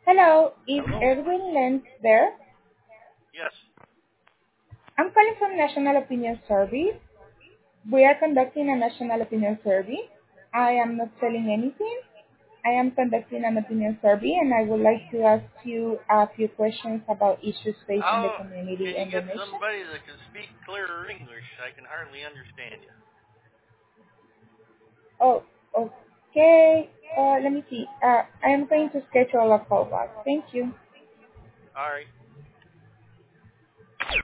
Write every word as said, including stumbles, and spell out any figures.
Hello, is Hello? Edwin Lenz there? Yes. I'm calling from National Opinion Survey. We are conducting a National Opinion Survey. I am not selling anything. I am conducting an opinion survey and I would like to ask you a few questions about issues facing the How community can you and the get nation. somebody that can speak clearer English? I can hardly understand you. Oh, okay. Uh, let me see. Uh, I am going to schedule a call back. Thank you. All right.